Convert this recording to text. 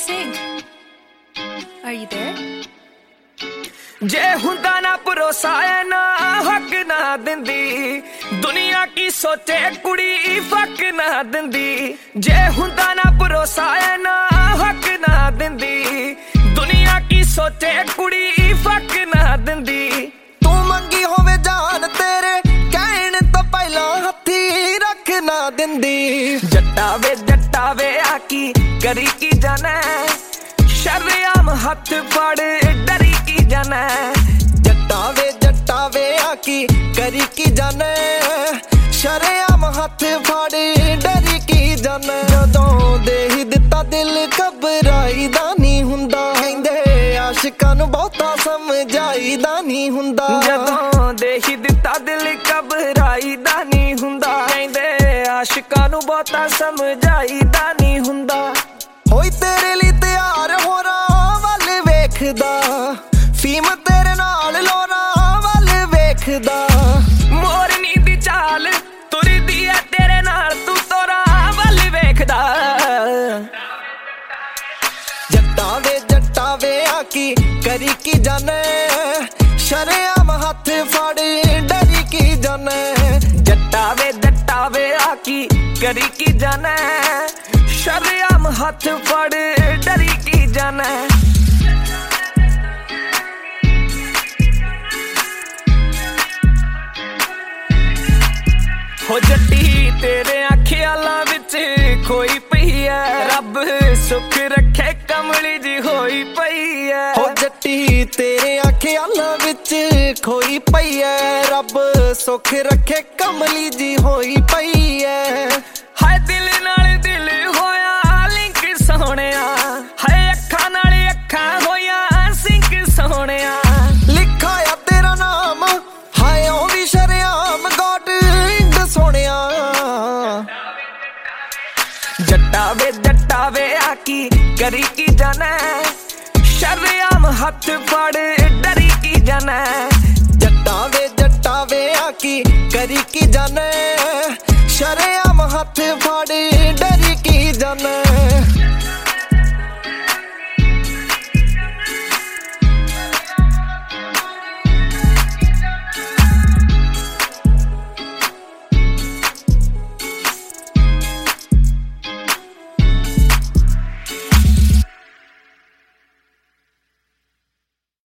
sing. Are you there? जे हुंदा ना भरोसा है ना हक ना दिंदी दुनिया की सोचे कुड़ी फक ना दिंदी जे हुंदा ना भरोसा है ना हक ना दिंदी दुनिया की सोचे कुड़ी फक ना दिंदी तू मंगी होवे जान तेरे कहण तो पहला हथी रख ना दिंदी जट्टा वे आकी करी की जाना शर्म हाथ फड़ डरी की जाना जट्टा वे आकी करी की जाना शर्म हाथ फड़ डरी की जाना जदों दे ही दिता दिल घबराईदा नहीं हुंदा कहंदे आशिकां नूं बहुता समझाईदा नहीं हुंदा जदों दे ही दिता दिल घबराईदा नहीं हुंदा कहंदे आशिकां नूं बहुता समझाईदा नहीं हुंदा होई तेरे लिए तैयार होरा वल वेखदा फीम तेरे नाल लोरा वल वेखदा मोरनी दी चाल तुरदी है तेरे नाल तू तोरा वल वेखदा जट्टा वे आकी करी की जाने शर्म हाथ फड़ डरी की जाने जट्टा वे आकी करी की जाने शर्म हाथ फड़ डरी की जाना हो जट्टी तेरे ख्यालां विच खोई पई है रब सुख रखे कमली जी होई पई है हो जट्टी तेरे ख्यालां विच खोई पई है रब सुख रखे कमली जी होई पई है हाय दिल नाल दिल होया लिंक सोहणिया हाय अखां नाल अखां होया सिंक सोहणिया लिखा आ तेरा नाम हाय ओ भी शर्म गॉड इंद सोहणिया जट्टा वे आकी करी की जाना शर्म हाथ फड़ डरी की जाना जट्टा वे आकी करी की जाने शर्म हाथ फड़ डरी की जाने